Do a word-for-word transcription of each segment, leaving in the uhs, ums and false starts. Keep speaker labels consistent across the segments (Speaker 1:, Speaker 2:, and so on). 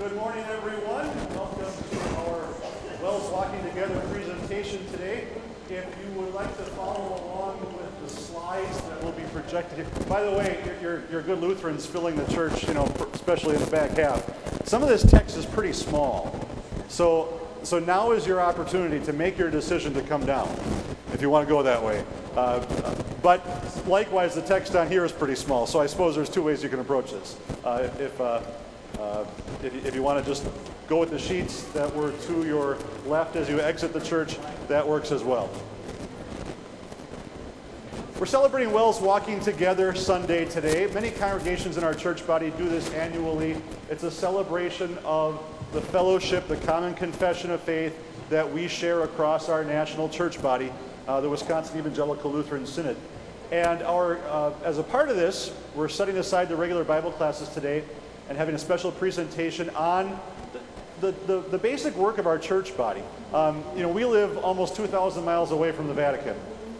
Speaker 1: Good morning, everyone. Welcome to our Wells Walking Together presentation today. If you would like to follow along with the slides that will be projected here. By the way, you're, you're, you're good Lutherans filling the church, you know, especially in the back half. Some of this text is pretty small. So, so now is your opportunity to make your decision to come down, if you want to go that way. Uh, but likewise, the text on here is pretty small, so I suppose there's two ways you can approach this. Uh, if, uh, uh, if, if you want to just go with the sheets that were to your left as you exit the church, that works as well. We're celebrating Wells Walking Together Sunday today. Many congregations in our church body do this annually. It's a celebration of the fellowship, the common confession of faith that we share across our national church body, uh, the Wisconsin Evangelical Lutheran Synod. And our, uh, as a part of this, we're setting aside the regular Bible classes today and having a special presentation on the, the, the basic work of our church body. Um, you know, we live almost two thousand miles away from the Vatican.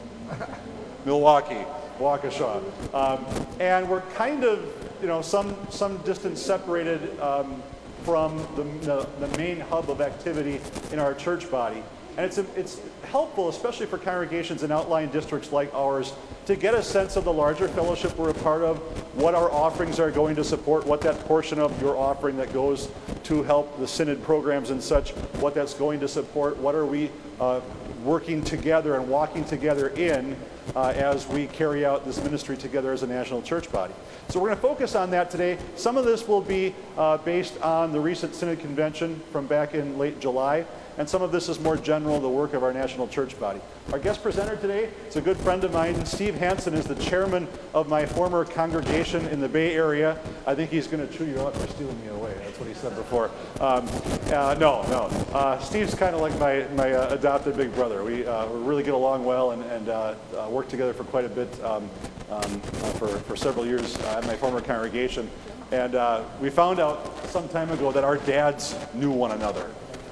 Speaker 1: Milwaukee, Waukesha. Um, and we're kind of, you know, some, some distance separated um, from the, the, the main hub of activity in our church body. And it's, it's helpful, especially for congregations in outlying districts like ours, to get a sense of the larger fellowship we're a part of, what our offerings are going to support, what that portion of your offering that goes to help the Synod programs and such, what that's going to support, what are we uh, working together and walking together in uh, as we carry out this ministry together as a national church body. So we're going to focus on that today. Some of this will be uh, based on the recent Synod convention from back in late July. And some of this is more general, the work of our national church body. Our guest presenter today is a good friend of mine. Steve Hansen is the chairman of my former congregation in the Bay Area. I think he's going to chew you up for stealing me away. That's what he said before. Um, uh, no, no. Uh, Steve's kind of like my, my uh, adopted big brother. We, uh, we really get along well and, and uh, uh, work together for quite a bit um, um, uh, for, for several years uh, at my former congregation. And uh, we found out some time ago that our dads knew one another.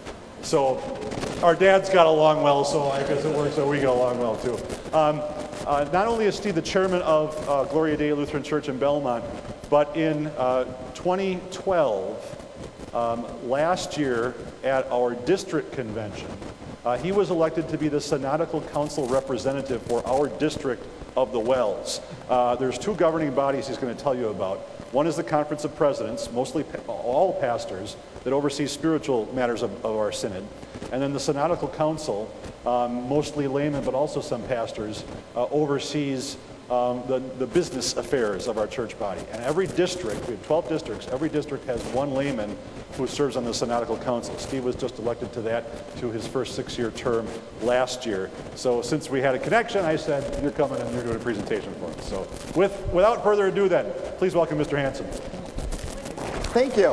Speaker 1: So our dads got along well, so I guess it works that we get along well too. Um, uh, not only is Steve the chairman of uh, Gloria Dei Lutheran Church in Belmont, but in uh, twenty twelve, um, last year at our district convention, uh, he was elected to be the Synodical Council representative for our district of the Wells. Uh, there's two governing bodies he's going to tell you about. One is the Conference of Presidents, mostly pa- all pastors, that oversees spiritual matters of, of our synod. And then the Synodical Council, um, mostly laymen, but also some pastors, uh, oversees um, the, the business affairs of our church body. And every district, we have twelve districts, every district has one layman who serves on the Synodical Council. Steve was just elected to that, to his first six-year term last year. So since we had a connection, I said, you're coming and you're doing a presentation for us. So with, without further ado then, please welcome Mister Hansen.
Speaker 2: Thank you.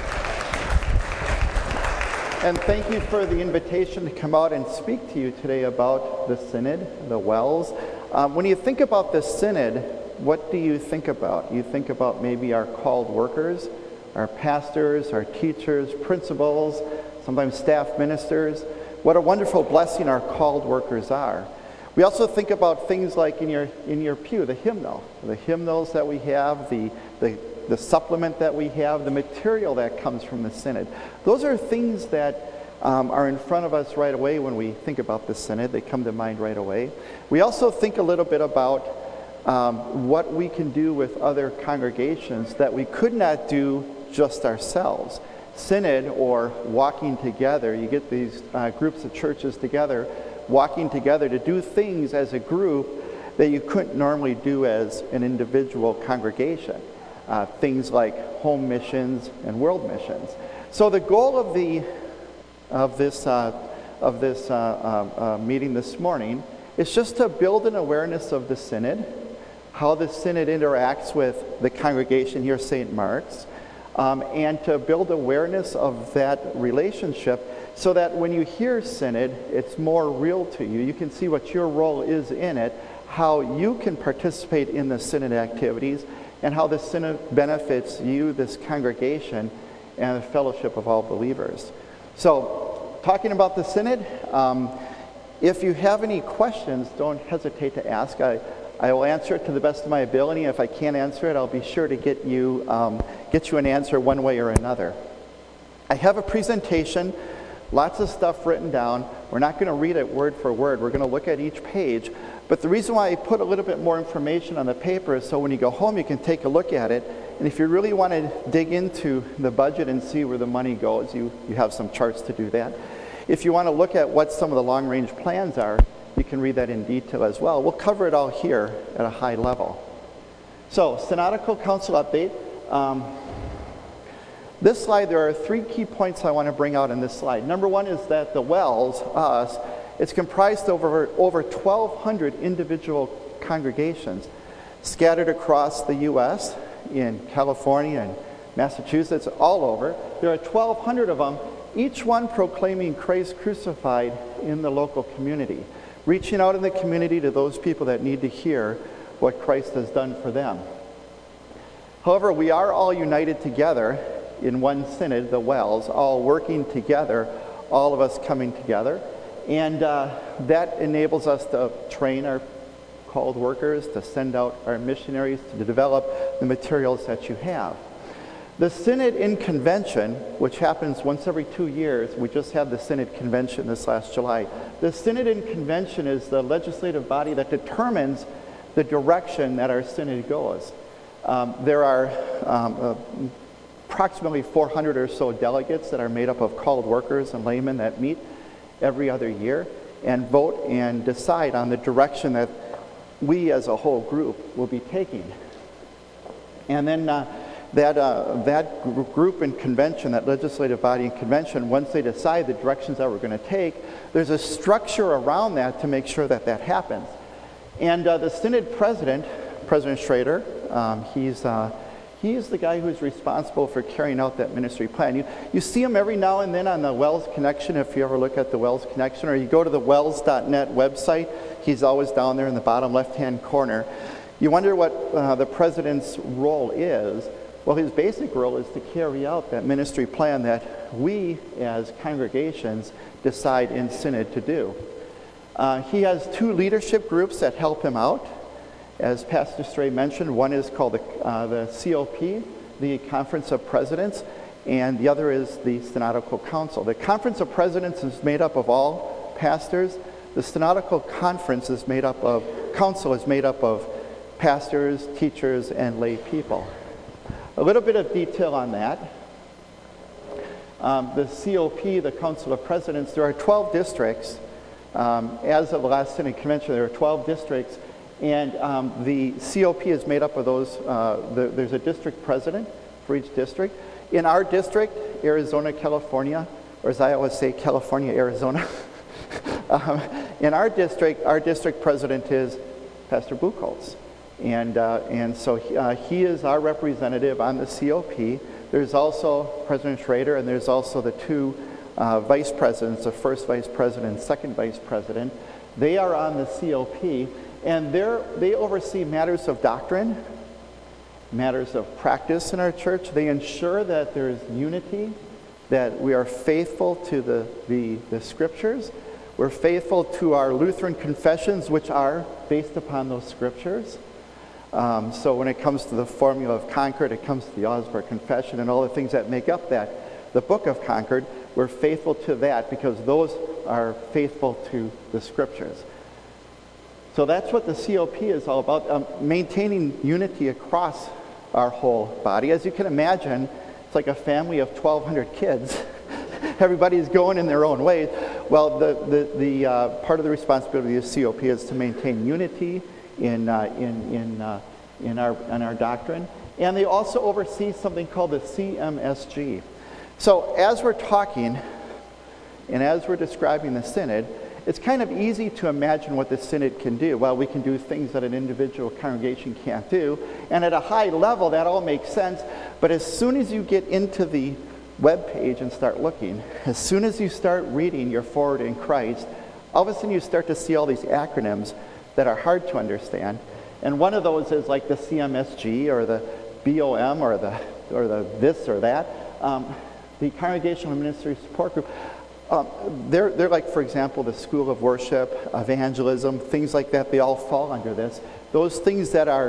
Speaker 2: And thank you for the invitation to come out and speak to you today about the Synod, the Wells. Um, when you think about the Synod, what do you think about? You think about maybe our called workers, our pastors, our teachers, principals, sometimes staff ministers. What a wonderful blessing our called workers are. We also think about things like in your in your pew, the hymnal, the hymnals that we have, the the the supplement that we have, the material that comes from the Synod. Those are things that um, are in front of us right away when we think about the Synod. They come to mind right away. We also think a little bit about um, what we can do with other congregations that we could not do just ourselves. Synod, or walking together, you get these uh, groups of churches together, walking together to do things as a group that you couldn't normally do as an individual congregation. Uh, things like home missions and world missions. So the goal of the of this uh, of this uh, uh, uh, meeting this morning is just to build an awareness of the Synod, how the Synod interacts with the congregation here, Saint Mark's, um, and to build awareness of that relationship, so that when you hear Synod, it's more real to you. You can see what your role is in it, how you can participate in the Synod activities, and how the Synod benefits you, this congregation, and the fellowship of all believers. So, talking about the Synod, um, if you have any questions, don't hesitate to ask. I, I will answer it to the best of my ability. If I can't answer it, I'll be sure to get you, um, get you an answer one way or another. I have a presentation, lots of stuff written down. We're not going to read it word for word. We're going to look at each page. But the reason why I put a little bit more information on the paper is so when you go home, you can take a look at it. And if you really want to dig into the budget and see where the money goes, you, you have some charts to do that. If you want to look at what some of the long-range plans are, you can read that in detail as well. We'll cover it all here at a high level. So, Synodical Council update. Um, this slide, there are three key points I want to bring out in this slide. Number one is that the Wells, us, it's comprised of over, over twelve hundred individual congregations scattered across the U S, in California and Massachusetts, all over. There are twelve hundred of them, each one proclaiming Christ crucified in the local community, reaching out in the community to those people that need to hear what Christ has done for them. However, we are all united together in one synod, the Wells, all working together, all of us coming together. And uh, that enables us to train our called workers, to send out our missionaries, to develop the materials that you have. The Synod in Convention, which happens once every two years, we just had the Synod Convention this last July. The Synod in Convention is the legislative body that determines the direction that our Synod goes. Um, there are um, uh, approximately four hundred or so delegates that are made up of called workers and laymen that meet every other year and vote and decide on the direction that we as a whole group will be taking. And then uh, that, uh, that gr- group in convention, that legislative body in convention, once they decide the directions that we're going to take, there's a structure around that to make sure that that happens. And uh, the Synod president, President Schrader, um, he's, uh, he's the guy who's responsible for carrying out that ministry plan. You, you see him every now and then on the Wells Connection, if you ever look at the Wells Connection, or you go to the wells dot net website. He's always down there in the bottom left-hand corner. You wonder what uh, the president's role is. Well, his basic role is to carry out that ministry plan that we as congregations decide in Synod to do. Uh, he has two leadership groups that help him out. As Pastor Stray mentioned, one is called the, uh, the C O P, the Conference of Presidents, and the other is the Synodical Council. The Conference of Presidents is made up of all pastors. The Synodical Conference is made up of, Council is made up of pastors, teachers, and lay people. A little bit of detail on that. Um, the C O P, the Council of Presidents, there are twelve districts. Um, as of the last Synod Convention, there are twelve districts, and um, the C O P is made up of those, uh, the, there's a district president for each district. In our district, Arizona, California, or as I always say, California, Arizona, um, in our district, our district president is Pastor Buchholz. And, uh, and so he, uh, he is our representative on the C O P. There's also President Schrader, and there's also the two uh, vice presidents, the first vice president and second vice president. They are on the C O P, and they're, they oversee matters of doctrine, matters of practice in our church. They ensure that there is unity, that we are faithful to the, the, the scriptures. We're faithful to our Lutheran confessions, which are based upon those scriptures. Um, so when it comes to the formula of Concord, it comes to the Augsburg Confession and all the things that make up that, the Book of Concord, we're faithful to that because those are faithful to the Scriptures. So that's what the C O P is all about, um, maintaining unity across our whole body. As you can imagine, it's like a family of twelve hundred kids. Everybody's going in their own way. Well, the, the, the uh, part of the responsibility of the C O P is to maintain unity in uh, in in uh, in our in our doctrine, and they also oversee something called the C M S G. So as we're talking, and as we're describing the Synod, it's kind of easy to imagine what the Synod can do. Well, we can do things that an individual congregation can't do, and at a high level, that all makes sense. But as soon as you get into the web page and start looking, as soon as you start reading your Forward in Christ, all of a sudden you start to see all these acronyms that are hard to understand. And one of those is like the C M S G or the B O M or the or the this or that. Um, the Congregational Ministry Support Group. Um, they're they're like, for example, the School of Worship, evangelism, things like that. They all fall under this. Those things that are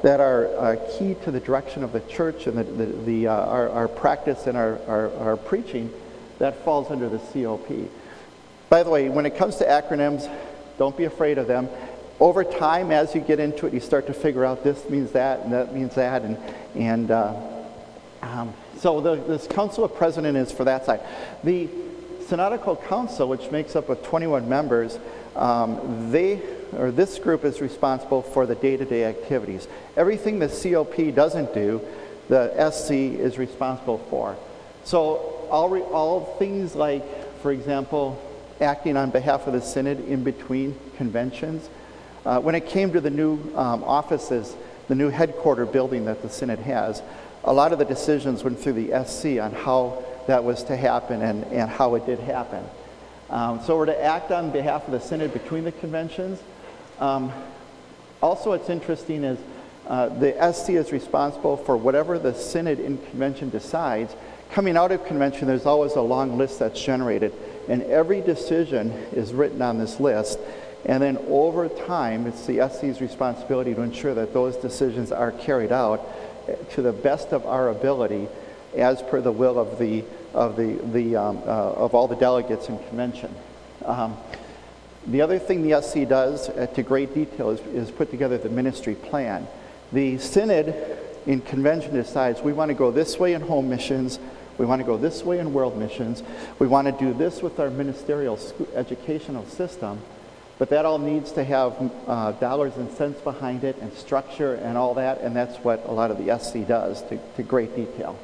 Speaker 2: that are uh, key to the direction of the church and the, the, the uh, our, our practice and our, our, our preaching, that falls under the C O P. By the way, when it comes to acronyms, don't be afraid of them. Over time, as you get into it, you start to figure out this means that and that means that. And, and uh, um, so the, this Council of President is for that side. The Synodical Council, which makes up of twenty-one members, um, they, or this group is responsible for the day-to-day activities. Everything the C O P doesn't do, the S C is responsible for. So all, re, all things like, for example, acting on behalf of the Synod in between conventions. Uh, when it came to the new um, offices, the new headquarter building that the Synod has, a lot of the decisions went through the S C on how that was to happen and, and how it did happen. Um, so we're to act on behalf of the Synod between the conventions. Um, also what's interesting is uh, the S C is responsible for whatever the Synod in convention decides. Coming out of convention, there's always a long list that's generated, and every decision is written on this list. And then over time, it's the S C's responsibility to ensure that those decisions are carried out to the best of our ability, as per the will of the of the the um, uh, of all the delegates in convention. Um, the other thing the S C does, uh, to great detail, is, is put together the ministry plan. The Synod in convention decides we want to go this way in home missions, we want to go this way in world missions, we want to do this with our ministerial school, educational system. But that all needs to have uh, dollars and cents behind it and structure and all that, and that's what a lot of the S C does to, to great detail.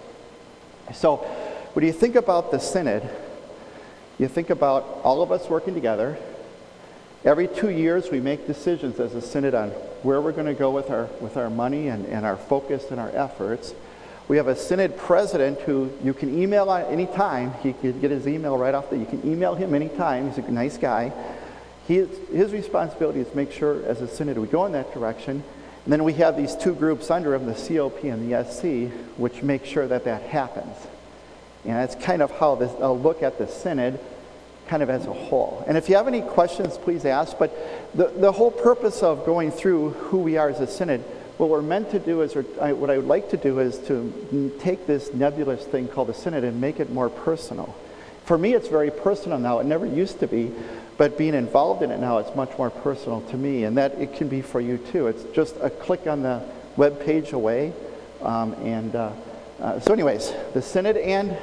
Speaker 2: So when you think about the Synod, you think about all of us working together. Every two years we make decisions as a Synod on where we're going to go with our, with our money and, and our focus and our efforts. We have a Synod president who you can email at any time. He can get his email right off there. You can email him anytime. He's a nice guy. He, his responsibility is to make sure, as a Synod, we go in that direction. And then we have these two groups under him, the C O P and the S C, which make sure that that happens. And that's kind of how this, I'll look at the Synod kind of as a whole. And if you have any questions, please ask. But the, the whole purpose of going through who we are as a Synod, what we're meant to do is, or I, what I would like to do is to take this nebulous thing called the Synod and make it more personal. For me, it's very personal now. It never used to be. But being involved in it now, it's much more personal to me, and that it can be for you too. It's just a click on the web page away. Um, and uh, uh, so anyways, the Synod, and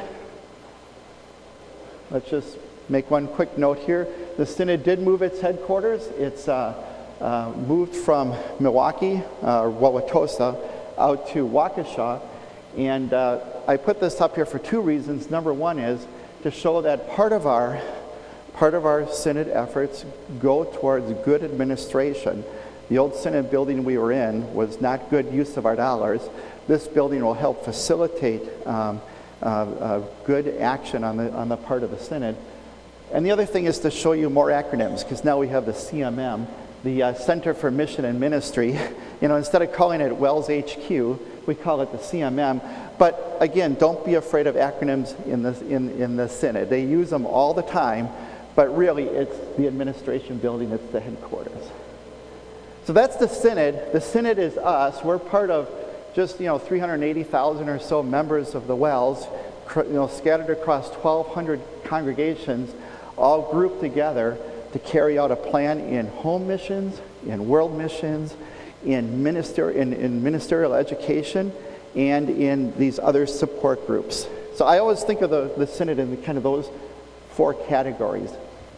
Speaker 2: let's just make one quick note here. The Synod did move its headquarters. It's uh, uh, moved from Milwaukee, uh, or Wauwatosa, out to Waukesha. And uh, I put this up here for two reasons. Number one is to show that part of our Part of our Synod efforts go towards good administration. The old Synod building we were in was not good use of our dollars. This building will help facilitate um, uh, uh, good action on the, on the part of the Synod. And the other thing is to show you more acronyms, because now we have the C M M, the uh, Center for Mission and Ministry. You know, instead of calling it WELS H Q, we call it the C M M. But again, don't be afraid of acronyms in the, in, in the Synod. They use them all the time. But really, it's the administration building, it's the headquarters. So that's the Synod. The Synod is us. We're part of just, you know, three hundred eighty thousand or so members of the WELS, you know, scattered across twelve hundred congregations, all grouped together to carry out a plan in home missions, in world missions, in, minister, in, in ministerial education, and in these other support groups. So I always think of the, the Synod in the, kind of those four categories.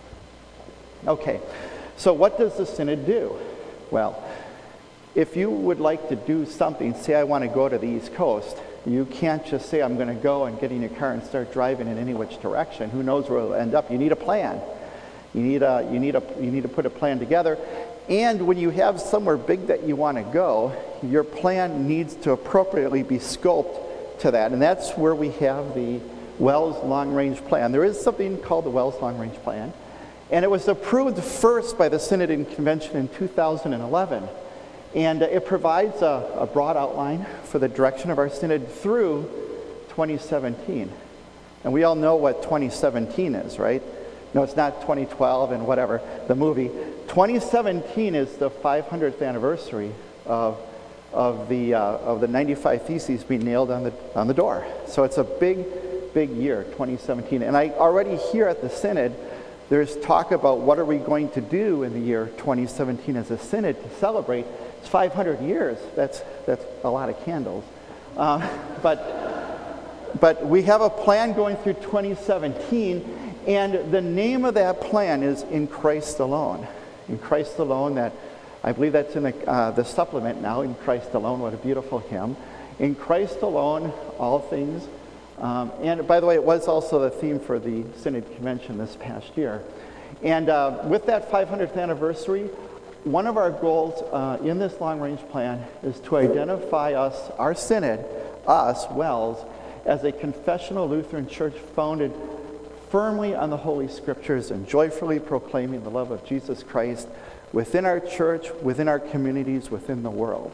Speaker 2: Okay, so what does the Synod do? Well, if you would like to do something, say I want to go to the East Coast, you can't just say I'm going to go and get in your car and start driving in any which direction. Who knows where it'll end up? You need a plan. You need a, you need a, you need to put a plan together. And when you have somewhere big that you want to go, your plan needs to appropriately be scoped to that. And that's where we have the WELS Long Range Plan. There is something called the WELS Long Range Plan, and it was approved first by the Synod in Convention in two thousand eleven. And it provides a, a broad outline for the direction of our Synod through twenty seventeen. And we all know what twenty seventeen is, right? No, it's not twenty twelve and whatever, the movie. twenty seventeen is the five hundredth anniversary of, of the uh, of the ninety-five Theses being nailed on the on the door. So it's a big, big year, twenty seventeen. And I already hear at the Synod, there's talk about what are we going to do in the year twenty seventeen as a Synod to celebrate. It's five hundred years. That's that's a lot of candles. Uh, but but we have a plan going through twenty seventeen, and the name of that plan is In Christ Alone. In Christ Alone, that I believe that's in the, uh, the supplement now, In Christ Alone. What a beautiful hymn. In Christ Alone, all things. Um, and by the way, it was also the theme for the Synod Convention this past year. And uh, with that five hundredth anniversary, one of our goals uh, in this long-range plan is to identify us, our Synod, us, Wells, as a confessional Lutheran church founded firmly on the Holy Scriptures and joyfully proclaiming the love of Jesus Christ within our church, within our communities, within the world.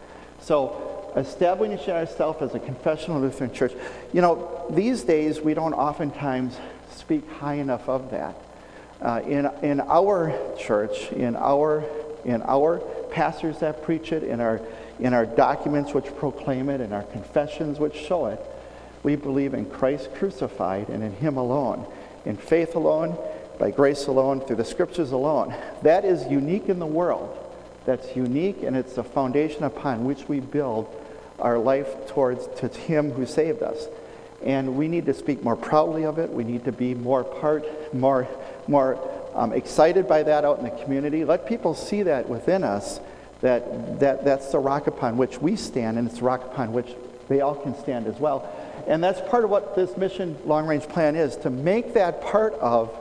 Speaker 2: So, establishing ourselves as a confessional Lutheran church. You know, these days we don't oftentimes speak high enough of that. Uh, in in our church, in our in our pastors that preach it, in our in our documents which proclaim it, in our confessions which show it, we believe in Christ crucified and in Him alone, in faith alone, by grace alone, through the Scriptures alone. That is unique in the world. That's unique, and it's the foundation upon which we build our life towards to Him who saved us. And we need to speak more proudly of it. We need to be more part, more, more um, excited by that out in the community. Let people see that within us, that, that that's the rock upon which we stand, and it's the rock upon which they all can stand as well. And that's part of what this mission long-range plan is, to make that part of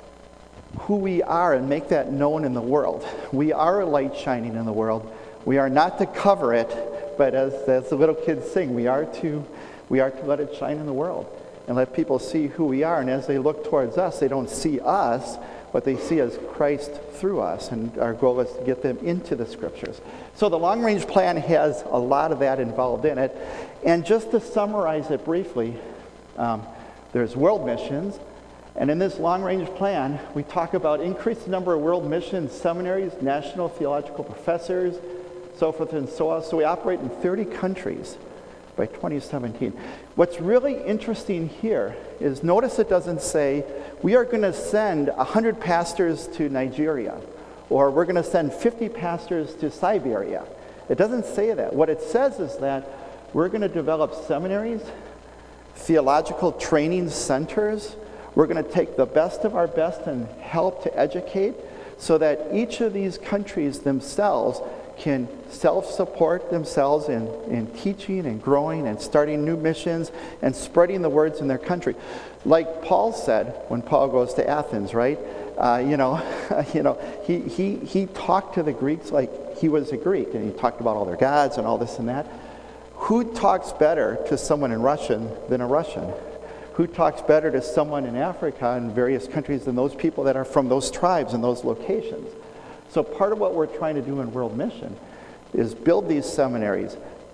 Speaker 2: who we are and make that known in the world. We are a light shining in the world. We are not to cover it, but as, as the little kids sing, we are to we are to let it shine in the world and let people see who we are. And as they look towards us, they don't see us, but they see as Christ through us. And our goal is to get them into the Scriptures. So the long-range plan has a lot of that involved in it. And just to summarize it briefly, um, there's world missions. And in this long-range plan, we talk about increase the number of world mission seminaries, national theological professors, so forth and so on. So we operate in thirty countries by twenty seventeen. What's really interesting here is, notice it doesn't say, we are going to send one hundred pastors to Nigeria, or we're going to send fifty pastors to Siberia. It doesn't say that. What it says is that we're going to develop seminaries, theological training centers. We're going to take the best of our best and help to educate so that each of these countries themselves can self-support themselves in, in teaching and growing and starting new missions and spreading the words in their country. Like Paul said when Paul goes to Athens, right? Uh, you know, you know, he, he, he talked to the Greeks like he was a Greek, and he talked about all their gods and all this and that. Who talks better to someone in Russian than a Russian? Who talks better to someone in Africa and various countries than those people that are from those tribes and those locations? So part of what we're trying to do in World Mission is build these seminaries,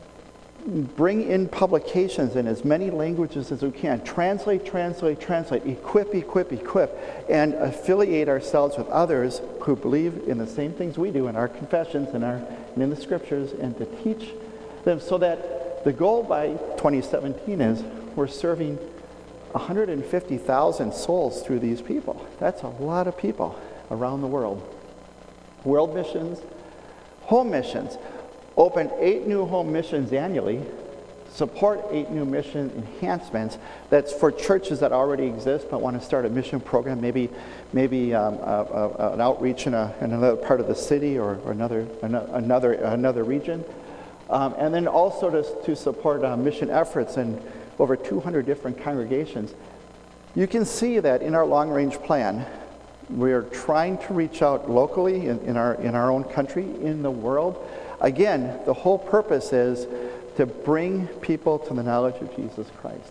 Speaker 2: bring in publications in as many languages as we can, translate, translate, translate, equip, equip, equip, and affiliate ourselves with others who believe in the same things we do in our confessions and, our, and in the Scriptures, and to teach them, so that the goal by twenty seventeen is we're serving one hundred fifty thousand souls through these people. That's a lot of people around the world. World missions, home missions. Open eight new home missions annually. Support eight new mission enhancements. That's for churches that already exist but want to start a mission program, maybe maybe um, a, a, an outreach in, a, in another part of the city or, or another, another, another region. Um, and then also to, to support uh, mission efforts in over two hundred different congregations. You can see that in our long-range plan, we are trying to reach out locally in, in, our, in our own country, in the world. Again, the whole purpose is to bring people to the knowledge of Jesus Christ.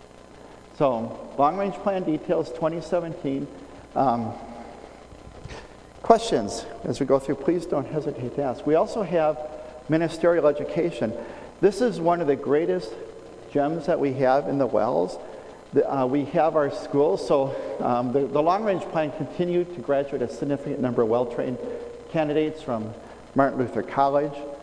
Speaker 2: So, long-range plan details twenty seventeen. Um, questions as we go through, please don't hesitate to ask. We also have ministerial education. This is one of the greatest gems that we have in the Wells. The, uh, we have our schools, so um, the, the long-range plan continued to graduate a significant number of well-trained candidates from Martin Luther College,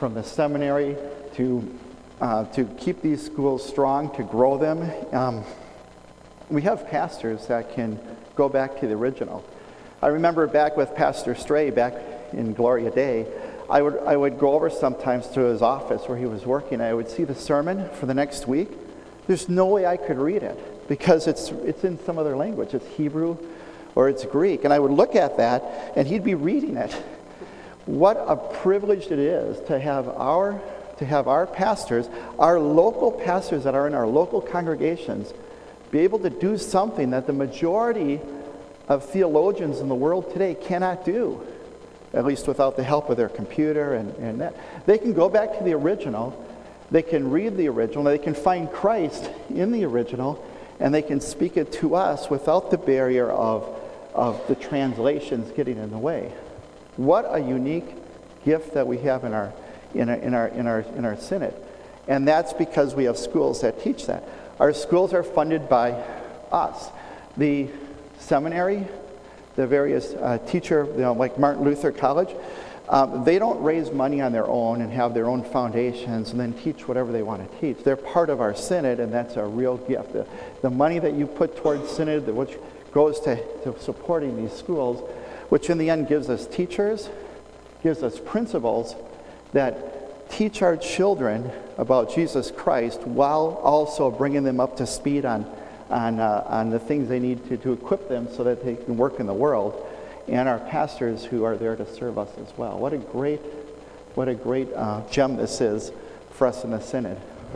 Speaker 2: from the seminary to uh, to keep these schools strong, to grow them. Um, we have pastors that can go back to the original. I remember back with Pastor Stray, back in Gloria Dei, I would I would go over sometimes to his office where he was working. I would see the sermon for the next week. There's no way I could read it because it's it's in some other language. It's Hebrew or it's Greek. And I would look at that and he'd be reading it. What a privilege it is to have our to have our pastors, our local pastors that are in our local congregations, be able to do something that the majority of theologians in the world today cannot do, at least without the help of their computer and, and that. They can go back to the original, they can read the original, they can find Christ in the original, and they can speak it to us without the barrier of, of the translations getting in the way. What a unique gift that we have in our in our in our in our in our synod. And that's because we have schools that teach that. Our schools are funded by us. The seminary, the various uh, teacher, you know, like Martin Luther College, um, they don't raise money on their own and have their own foundations and then teach whatever they want to teach. They're part of our synod, and that's a real gift. The, the money that you put towards synod, which goes to, to supporting these schools, which in the end gives us teachers, gives us principals that teach our children about Jesus Christ while also bringing them up to speed on on, uh, on the things they need to, to equip them so that they can work in the world, and our pastors who are there to serve us as well. What a great, what a great uh, gem this is for us in the synod.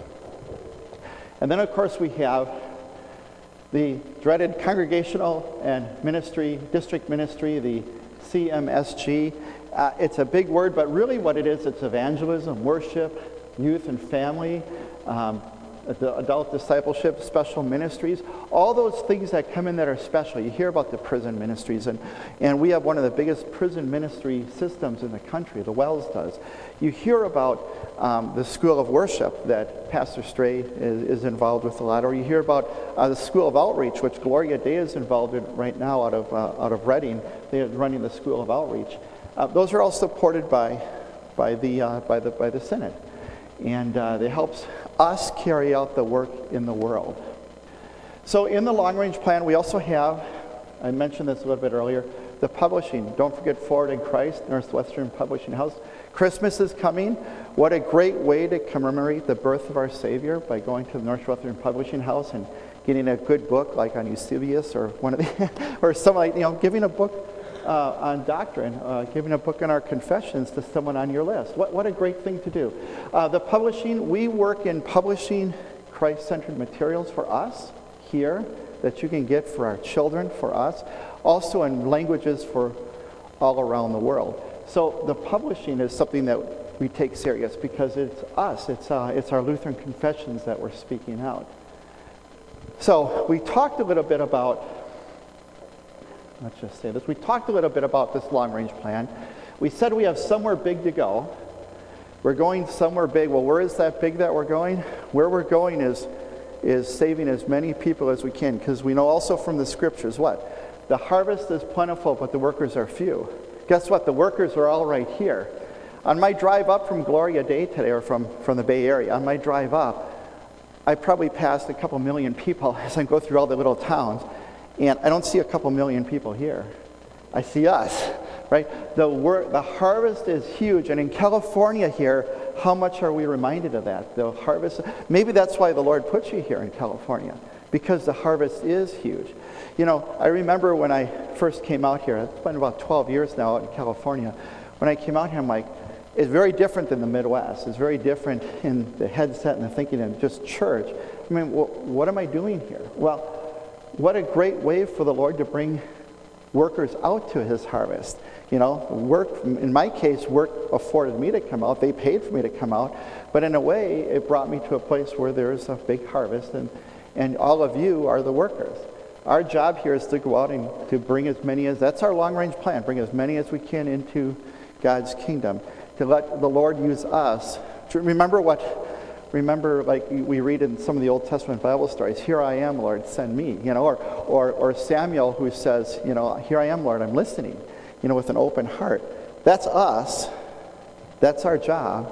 Speaker 2: And then, of course, we have the dreaded congregational and ministry, district ministry, the C M S G. Uh, it's a big word, but really what it is, it's evangelism, worship, youth and family, um, adult discipleship, special ministries, all those things that come in that are special. You hear about the prison ministries, and, and we have one of the biggest prison ministry systems in the country, the Wells does. You hear about um, the School of Worship that Pastor Stray is, is involved with a lot, or you hear about uh, the School of Outreach, which Gloria Dei is involved in right now out of, uh, out of Reading. They are running the School of Outreach. Uh, those are all supported by, by, the, uh, by, the, by the Synod. And uh, it helps us carry out the work in the world. So in the long-range plan, we also have, I mentioned this a little bit earlier, the publishing. Don't forget Forward in Christ, Northwestern Publishing House. Christmas is coming. What a great way to commemorate the birth of our Savior by going to the Northwestern Publishing House and getting a good book like on Eusebius or one of the, or some like, you know, giving a book Uh, on doctrine, uh, giving a book on our confessions to someone on your list. What, what a great thing to do. Uh, the publishing, we work in publishing Christ-centered materials for us here that you can get for our children, for us, also in languages for all around the world. So the publishing is something that we take serious because it's us, it's, uh, it's our Lutheran confessions that we're speaking out. So we talked a little bit about Let's just say this. We talked a little bit about this long-range plan. We said we have somewhere big to go. We're going somewhere big. Well, where is that big that we're going? Where we're going is, is saving as many people as we can, because we know also from the scriptures what? The harvest is plentiful, but the workers are few. Guess what? The workers are all right here. On my drive up from Gloria Dei today, or from, from the Bay Area, on my drive up, I probably passed a couple million people as I go through all the little towns. And I don't see a couple million people here. I see us, right? The wor- the harvest is huge. And in California here, how much are we reminded of that? The harvest, maybe that's why the Lord put you here in California, because the harvest is huge. You know, I remember when I first came out here, it's been about twelve years now out in California. When I came out here, I'm like, it's very different than the Midwest. It's very different in the headset and the thinking and just church. I mean, well, what am I doing here? Well, what a great way for the Lord to bring workers out to his harvest. You know, work, in my case, work afforded me to come out. They paid for me to come out. But in a way, it brought me to a place where there's a big harvest, and, and all of you are the workers. Our job here is to go out and to bring as many as, that's our long-range plan, bring as many as we can into God's kingdom, to let the Lord use us. To remember what Remember, like we read in some of the Old Testament Bible stories, "Here I am, Lord, send me." You know, or, or, or Samuel who says, "You know, here I am, Lord, I'm listening." You know, with an open heart. That's us. That's our job.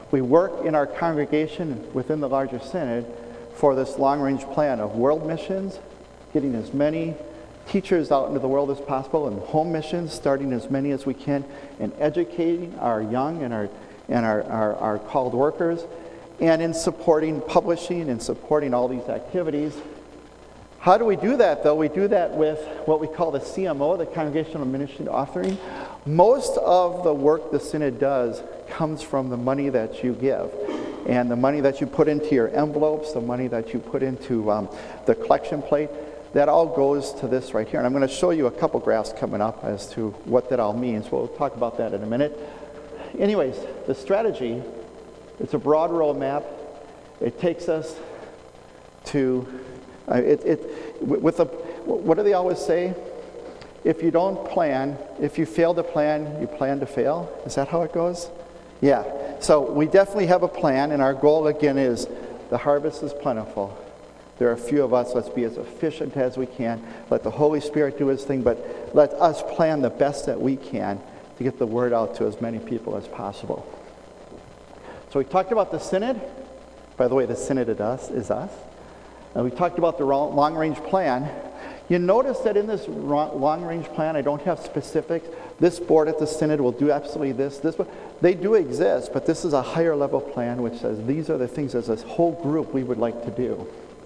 Speaker 2: We work in our congregation within the larger synod for this long-range plan of world missions, getting as many teachers out into the world as possible, and home missions, starting as many as we can, and educating our young and our and our, our, our called workers, and in supporting publishing and supporting all these activities. How do we do that, though? We do that with what we call the C M O, the Congregational Ministry Offering. Most of the work the synod does comes from the money that you give, and the money that you put into your envelopes, the money that you put into um, the collection plate. That all goes to this right here. And I'm going to show you a couple graphs coming up as to what that all means. We'll talk about that in a minute. Anyways, the strategy, it's a broad roadmap. It takes us to, uh, it, it with a, what do they always say? If you don't plan, if you fail to plan, you plan to fail. Is that how it goes? Yeah. So we definitely have a plan, and our goal again is the harvest is plentiful. There are a few of us. Let's be as efficient as we can. Let the Holy Spirit do His thing, but let us plan the best that we can to get the word out to as many people as possible. So we talked about the synod. By the way, the synod is us. Is us. And we talked about the long-range plan. You notice that in this long-range plan, I don't have specifics. This board at the synod will do absolutely this. This, they do exist, but this is a higher level plan which says these are the things as a whole group we would like to do.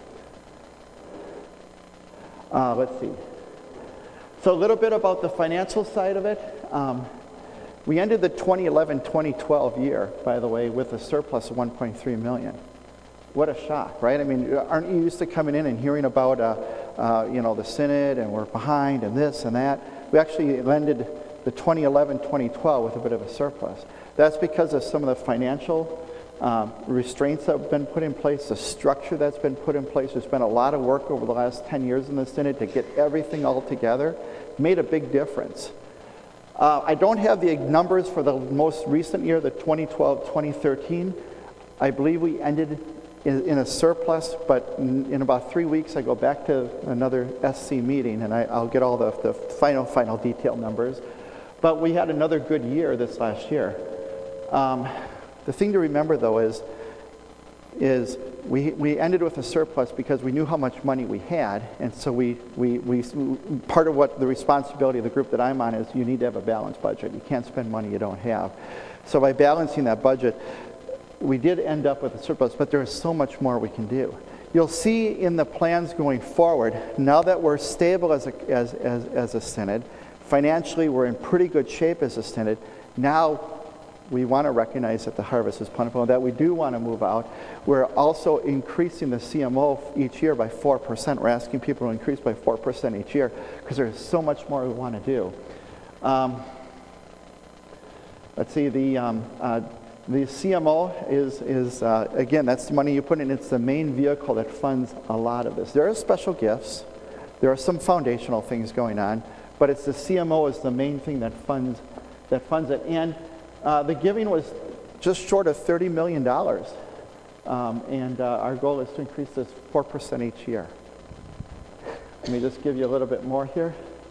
Speaker 2: Uh, let's see. So a little bit about the financial side of it. Um, we ended the twenty eleven twenty twelve year, by the way, with a surplus of one point three million dollars. What a shock, right? I mean, aren't you used to coming in and hearing about, uh, uh, you know, the synod and we're behind and this and that? We actually ended the twenty eleven twenty twelve with a bit of a surplus. That's because of some of the financial Um, restraints that have been put in place, the structure that's been put in place. There's been a lot of work over the last ten years in the synod to get everything all together. Made a big difference. Uh, I don't have the numbers for the most recent year, the twenty twelve twenty thirteen. I believe we ended in, in a surplus, but in, in about three weeks I go back to another S C meeting, and I, I'll get all the, the final, final detailed numbers. But we had another good year this last year. Um, The thing to remember, though, is, is we, we ended with a surplus because we knew how much money we had, and so we, we, we part of what the responsibility of the group that I'm on is you need to have a balanced budget. You can't spend money you don't have. So by balancing that budget, we did end up with a surplus, but there is so much more we can do. You'll see in the plans going forward, now that we're stable as a, as, as, as a synod, financially we're in pretty good shape as a synod, now we want to recognize that the harvest is plentiful and that we do want to move out. We're also increasing the C M O each year by four percent. We're asking people to increase by four percent each year because there's so much more we want to do. Um, let's see, the um, uh, the C M O is, is uh, again, that's the money you put in. It's the main vehicle that funds a lot of this. There are special gifts. There are some foundational things going on, but it's the C M O is the main thing that funds that funds it. And Uh, the giving was just short of thirty million dollars, um, and uh, our goal is to increase this four percent each year. Let me just give you a little bit more here.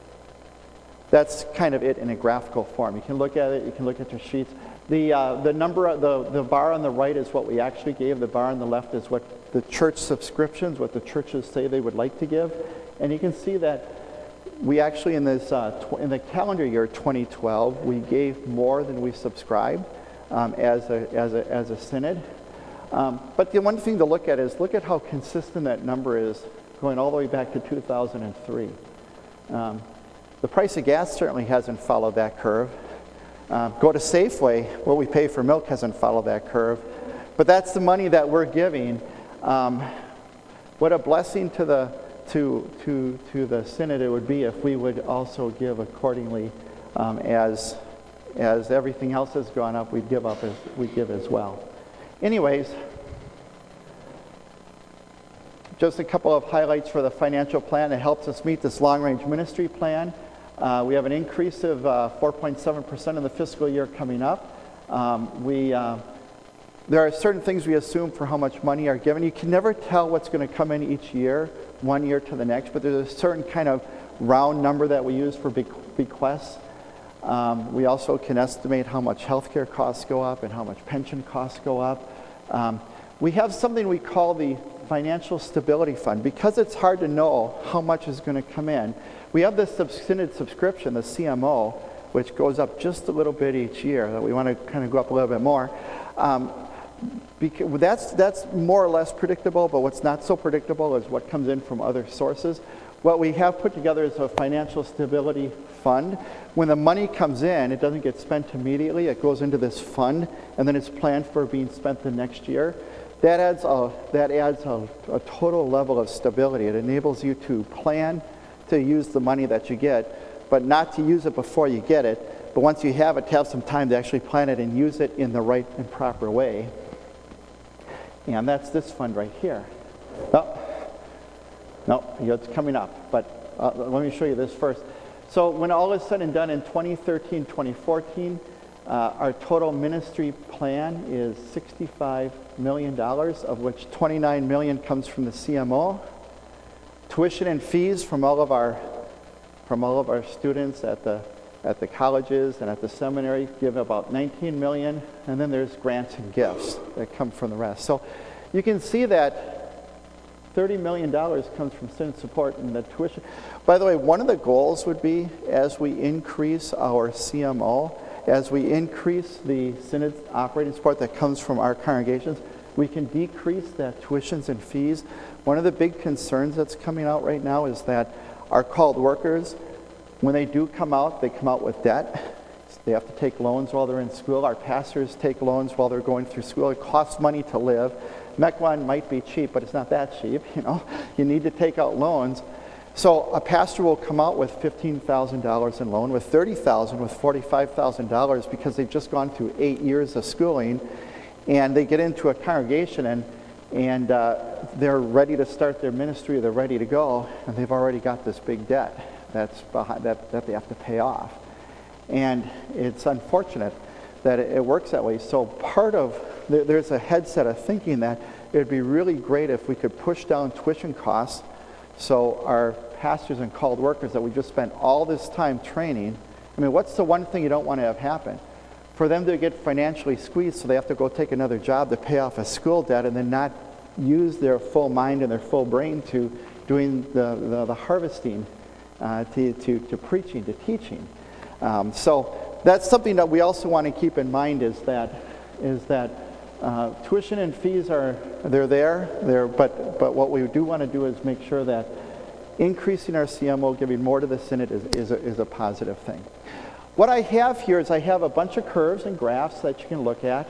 Speaker 2: That's kind of it in a graphical form. You can look at it, you can look at your sheets. The, uh, the number, the, the bar on the right is what we actually gave, the bar on the left is what the church subscriptions, what the churches say they would like to give, and you can see that we actually, in this uh, tw- in the calendar year twenty twelve, we gave more than we subscribed um, as a as a as a synod. Um, but the one thing to look at is look at how consistent that number is, going all the way back to two thousand three. Um, the price of gas certainly hasn't followed that curve. Um, go to Safeway, what we pay for milk hasn't followed that curve. But that's the money that we're giving. Um, what a blessing to the To, to, to the synod it would be if we would also give accordingly um, as, as everything else has gone up, we'd give up as we give as well. Anyways, just a couple of highlights for the financial plan that helps us meet this long-range ministry plan. Uh, we have an increase of uh, four point seven percent in the fiscal year coming up. Um, we uh, There are certain things we assume for how much money are given. You can never tell what's going to come in each year, one year to the next, but there's a certain kind of round number that we use for bequests. Um, we also can estimate how much healthcare costs go up and how much pension costs go up. Um, we have something we call the Financial Stability Fund. Because it's hard to know how much is going to come in, we have this Synod subscription, the C M O, which goes up just a little bit each year, that we want to kind of go up a little bit more. Um, because that's, that's more or less predictable, but what's not so predictable is what comes in from other sources. What we have put together is a financial stability fund. When the money comes in, it doesn't get spent immediately. It goes into this fund, and then it's planned for being spent the next year. That adds a, that adds a, a total level of stability. It enables you to plan to use the money that you get, but not to use it before you get it, but once you have it, to have some time to actually plan it and use it in the right and proper way. And that's this fund right here. Oh, no, it's coming up, but uh, let me show you this first. So when all is said and done in twenty thirteen, twenty fourteen, uh, our total ministry plan is sixty-five million dollars, of which twenty-nine million dollars comes from the C M O. Tuition and fees from all of our from all of our students at the at the colleges and at the seminary give about nineteen million dollars, and then there's grants and gifts that come from the rest. So you can see that thirty million dollars comes from student support and the tuition. By the way, one of the goals would be, as we increase our C M O, as we increase the Synod operating support that comes from our congregations, we can decrease that tuitions and fees. One of the big concerns that's coming out right now is that our called workers, when they do come out, they come out with debt. They have to take loans while they're in school. Our pastors take loans while they're going through school. It costs money to live. Mequon might be cheap, but it's not that cheap. You know, you need to take out loans. So a pastor will come out with fifteen thousand dollars in loan, with thirty thousand dollars, with forty-five thousand dollars, because they've just gone through eight years of schooling, and they get into a congregation and and uh, they're ready to start their ministry. They're ready to go, and they've already got this big debt that's behind, that that they have to pay off. And it's unfortunate that it, it works that way. So part of there, there's a headset of thinking that it would be really great if we could push down tuition costs, so our pastors and called workers that we just spent all this time training. I mean, what's the one thing you don't want to have happen? For them to get financially squeezed, so they have to go take another job to pay off a school debt, and then not use their full mind and their full brain to doing the, the, the harvesting, uh, to, to, to preaching, to teaching. Um, so that's something that we also want to keep in mind, is that is that uh, tuition and fees are they're there, they're, but but what we do want to do is make sure that increasing our C M O, giving more to the Synod, is, is, a, is a positive thing. What I have here is I have a bunch of curves and graphs that you can look at.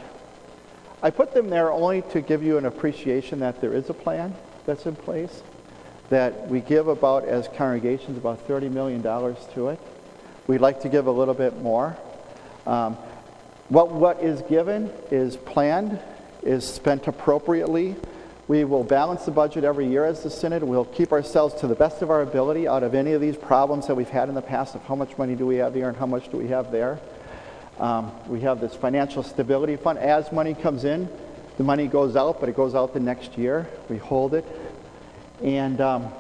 Speaker 2: I put them there only to give you an appreciation that there is a plan that's in place, that we give about, as congregations, about thirty million dollars to it. We'd like to give a little bit more. Um, what, what is given is planned, is spent appropriately. We will balance the budget every year as the Synod. We'll keep ourselves to the best of our ability out of any of these problems that we've had in the past of how much money do we have here and how much do we have there. Um, we have this financial stability fund. As money comes in, the money goes out, but it goes out the next year. We hold it. And um,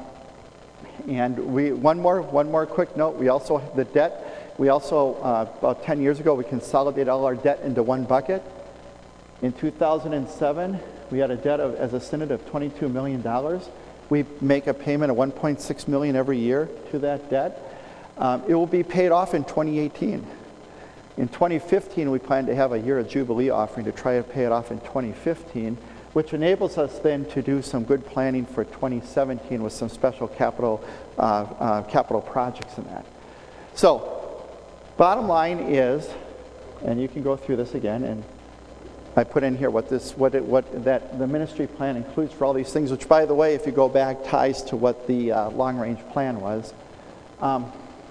Speaker 2: and we one more one more quick note. We also the debt. We also uh, about ten years ago we consolidated all our debt into one bucket. In two thousand seven, we had a debt of, as a Synod, of twenty-two million dollars. We make a payment of one point six million dollars every year to that debt. Um, it will be paid off in twenty eighteen. In twenty fifteen, we plan to have a year of Jubilee offering to try to pay it off in twenty fifteen, which enables us then to do some good planning for twenty seventeen with some special capital uh, uh, capital projects in that. So, bottom line is, and you can go through this again, and I put in here what this, what it, what that the ministry plan includes for all these things, which, by the way, if you go back, ties to what the uh, long-range plan was. Um,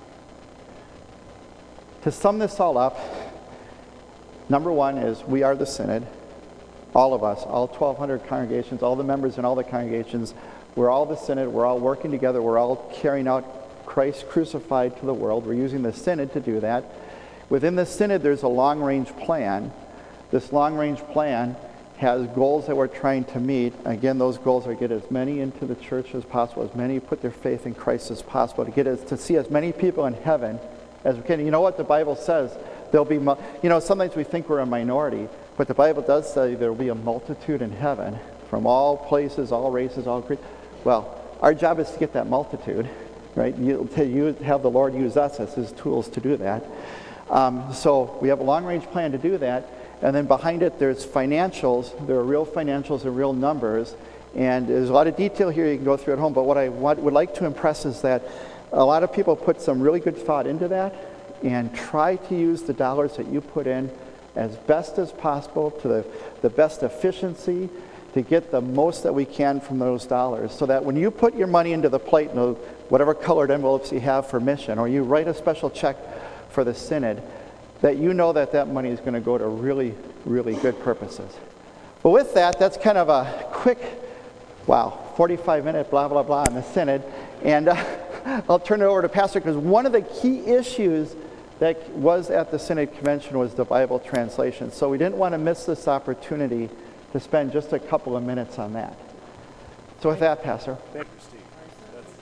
Speaker 2: to sum this all up, number one is we are the Synod. All of us, all twelve hundred congregations, all the members in all the congregations, we're all the Synod. We're all working together. We're all carrying out Christ crucified to the world. We're using the Synod to do that. Within the Synod, there's a long-range plan. This long-range plan has goals that we're trying to meet. Again, those goals are to get as many into the church as possible, as many put their faith in Christ as possible, to get us to see as many people in heaven as we can. You know what the Bible says? There'll be, you know, sometimes we think we're a minority, but the Bible does say there will be a multitude in heaven from all places, all races, all creeds. Well, our job is to get that multitude, right? You, to use, have the Lord use us as His tools to do that. Um, so we have a long-range plan to do that, and then behind it there's financials. There are real financials and real numbers, and there's a lot of detail here you can go through at home. But what I want, would like to impress is that a lot of people put some really good thought into that, and try to use the dollars that you put in as best as possible to the, the best efficiency to get the most that we can from those dollars, so that when you put your money into the plate in the, whatever colored envelopes you have for mission, or you write a special check for the synod, that you know that that money is going to go to really, really good purposes. But with that, that's kind of a quick, wow, forty-five minute blah, blah, blah on the synod. And uh, I'll turn it over to Pastor, because one of the key issues that was at the Synod Convention was the Bible translation. So we didn't want to miss this opportunity to spend just a couple of minutes on that. So with that, Pastor.
Speaker 1: Thank you, Steve. That's...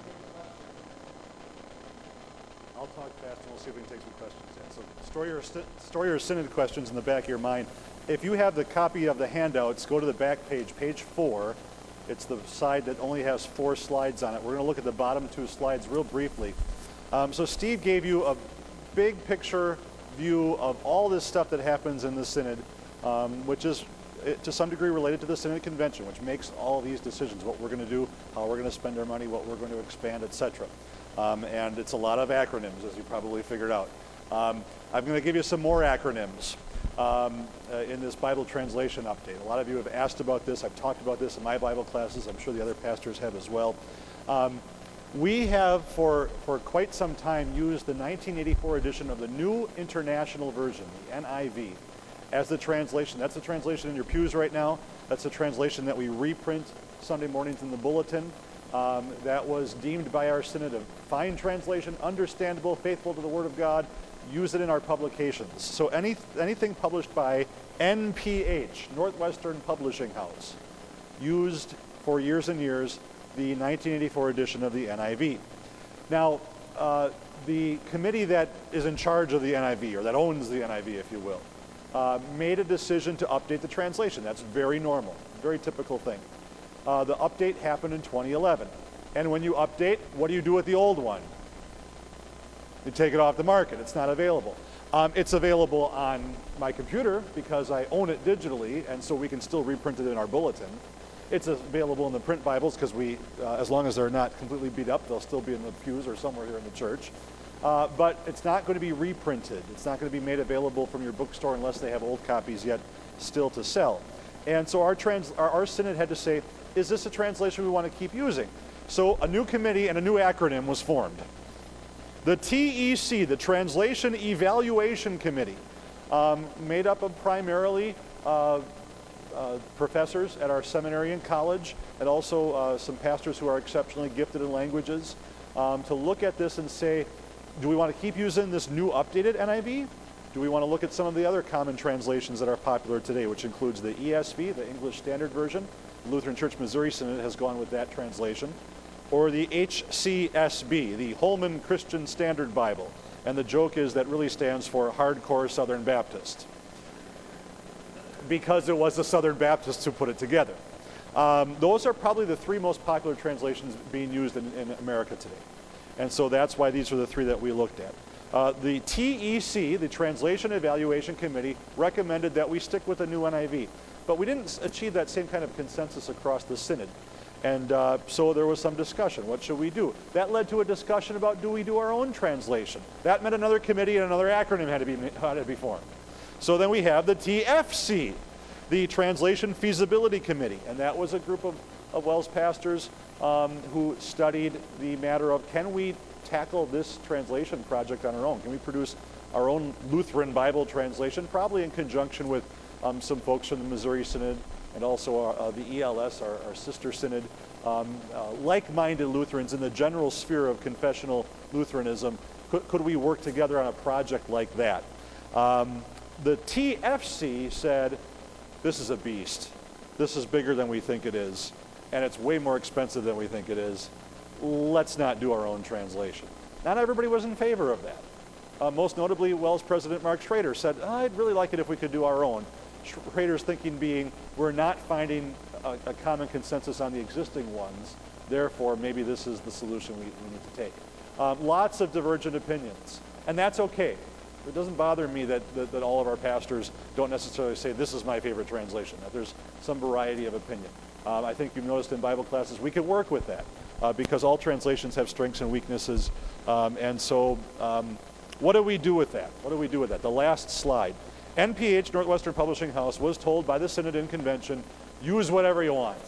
Speaker 1: I'll talk fast and we'll see if we can take some questions. Yeah. So store your, store your Synod questions in the back of your mind. If you have the copy of the handouts, go to the back page, page four. It's the side that only has four slides on it. We're going to look at the bottom two slides real briefly. Um, so Steve gave you a big picture view of all this stuff that happens in the Synod, um, which is to some degree related to the Synod Convention, which makes all these decisions, what we're going to do, how we're going to spend our money, what we're going to expand, et cetera. Um, and it's a lot of acronyms, as you probably figured out. Um, I'm going to give you some more acronyms um, uh, in this Bible translation update. A lot of you have asked about this. I've talked about this in my Bible classes. I'm sure the other pastors have as well. Um, We have, for, for quite some time, used the nineteen eighty-four edition of the New International Version, the N I V, as the translation. That's the translation in your pews right now. That's the translation that we reprint Sunday mornings in the bulletin. Um, that was deemed by our Synod a fine translation, understandable, faithful to the Word of God. Use it in our publications. So any, anything published by N P H, Northwestern Publishing House, used for years and years the nineteen eighty-four edition of the N I V. Now, uh, the committee that is in charge of the N I V, or that owns the N I V, if you will, uh, made a decision to update the translation. That's very normal, very typical thing. Uh, the update happened in twenty eleven. And when you update, what do you do with the old one? You take it off the market. It's not available. Um, it's available on my computer because I own it digitally, and so we can still reprint it in our bulletin. It's available in the print Bibles because we, uh, as long as they're not completely beat up, they'll still be in the pews or somewhere here in the church. Uh, but it's not going to be reprinted. It's not going to be made available from your bookstore unless they have old copies yet still to sell. And so our, trans our, our Synod had to say, is this a translation we want to keep using? So a new committee and a new acronym was formed. The T E C, the Translation Evaluation Committee, um, made up of primarily uh, Uh, professors at our seminary and college, and also uh, some pastors who are exceptionally gifted in languages, um, to look at this and say, do we want to keep using this new updated N I V? Do we want to look at some of the other common translations that are popular today, which includes the E S V, the English Standard Version? The Lutheran Church Missouri Synod has gone with that translation. Or the H C S B, the Holman Christian Standard Bible. And the joke is that really stands for Hardcore Southern Baptist, because it was the Southern Baptists who put it together. Um, those are probably the three most popular translations being used in, in America today. And so that's why these are the three that we looked at. Uh, the T E C, the Translation Evaluation Committee, recommended that we stick with the new N I V. But we didn't achieve that same kind of consensus across the Synod. And uh, so there was some discussion. What should we do? That led to a discussion about, do we do our own translation? That meant another committee and another acronym had to be, had to be formed. So then we have the T F C, the Translation Feasibility Committee, and that was a group of, of WELS pastors um, who studied the matter of, can we tackle this translation project on our own? Can we produce our own Lutheran Bible translation, probably in conjunction with um, some folks from the Missouri Synod and also our, uh, the E L S, our, our sister synod, um, uh, like-minded Lutherans in the general sphere of confessional Lutheranism. Could, could we work together on a project like that? Um, The T F C said, this is a beast. This is bigger than we think it is, and it's way more expensive than we think it is. Let's not do our own translation. Not everybody was in favor of that. Uh, most notably, Wells President Mark Schrader said, I'd really like it if we could do our own. Schrader's thinking being, we're not finding a, a common consensus on the existing ones, therefore maybe this is the solution we, we need to take. Um, lots of divergent opinions, and that's okay. It doesn't bother me that, that, that all of our pastors don't necessarily say this is my favorite translation, that there's some variety of opinion. Um, I think you've noticed in Bible classes we can work with that uh, because all translations have strengths and weaknesses. Um, and so um, what do we do with that? What do we do with that? The last slide. N P H, Northwestern Publishing House, was told by the Synod in Convention, use whatever you want.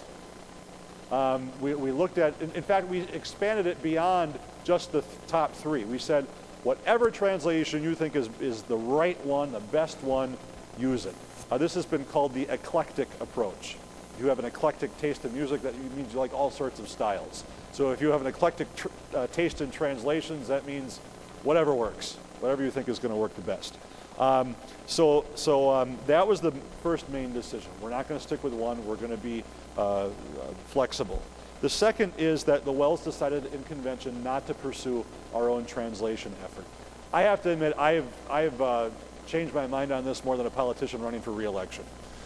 Speaker 1: Um, we, we looked at, in, in fact, we expanded it beyond just the th- top three. We said, whatever translation you think is, is the right one, the best one, use it. Uh, this has been called the eclectic approach. You have an eclectic taste in music, that means you like all sorts of styles. So if you have an eclectic tr- uh, taste in translations, that means whatever works, whatever you think is going to work the best. Um, so so um, that was the first main decision. We're not going to stick with one. We're going to be uh, uh, flexible. The second is that the Wells decided in convention not to pursue our own translation effort. I have to admit, I've, I've uh, changed my mind on this more than a politician running for re-election.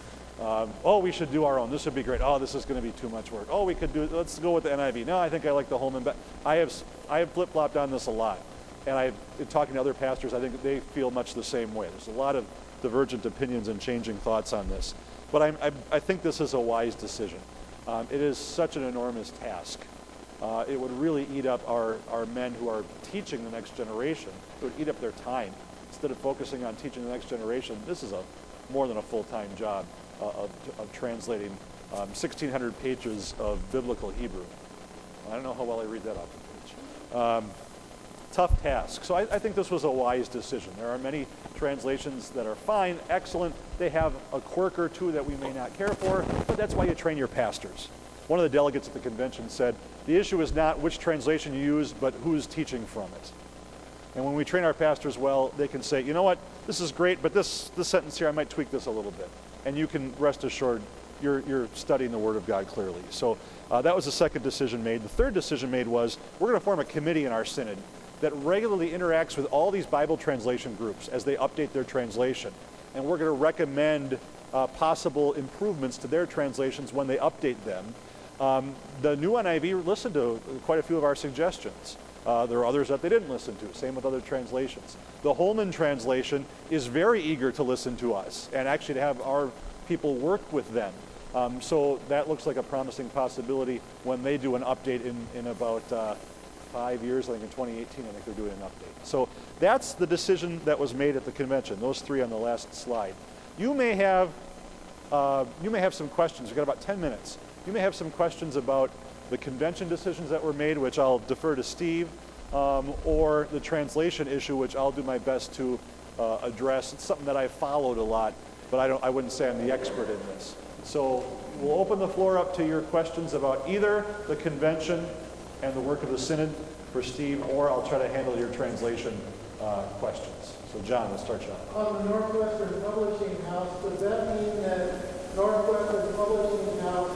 Speaker 1: Um, oh, we should do our own. This would be great. Oh, this is going to be too much work. Oh, we could do, let's go with the N I V. No, I think I like the Holman. But I have, I have flip-flopped on this a lot. And I've been talking to other pastors, I think they feel much the same way. There's a lot of divergent opinions and changing thoughts on this. But I'm, I, I think this is a wise decision. Um, it is such an enormous task. Uh, it would really eat up our, our men who are teaching the next generation. It would eat up their time. Instead of focusing on teaching the next generation, this is a more than a full-time job uh, of, of translating um, sixteen hundred pages of biblical Hebrew. I don't know how well I read that off the page. Um, tough task. So I, I think this was a wise decision. There are many translations that are fine, excellent. They have a quirk or two that we may not care for, but that's why you train your pastors. One of the delegates at the convention said, the issue is not which translation you use, but who's teaching from it. And when we train our pastors well, they can say, you know what, this is great, but this, this sentence here, I might tweak this a little bit. And you can rest assured you're, you're studying the Word of God clearly. So uh, that was the second decision made. The third decision made was, we're going to form a committee in our synod that regularly interacts with all these Bible translation groups as they update their translation. And we're going to recommend uh, possible improvements to their translations when they update them. Um, the new N I V listened to quite a few of our suggestions. Uh, there are others that they didn't listen to, same with other translations. The Holman translation is very eager to listen to us and actually to have our people work with them. Um, so that looks like a promising possibility when they do an update in, in about uh, five years, I think in twenty eighteen, I think they're doing an update. So that's the decision that was made at the convention, those three on the last slide. You may have, uh, you may have some questions. We've got about ten minutes. You may have some questions about the convention decisions that were made, which I'll defer to Steve, um, or the translation issue, which I'll do my best to uh, address. It's something that I followed a lot, but I, don't, I wouldn't say I'm the expert in this. So we'll open the floor up to your questions about either the convention and the work of the synod for Steve, or I'll try to handle your translation uh, questions. So John, let's start John.
Speaker 3: On the Northwestern Publishing House, does that mean that Northwestern Publishing House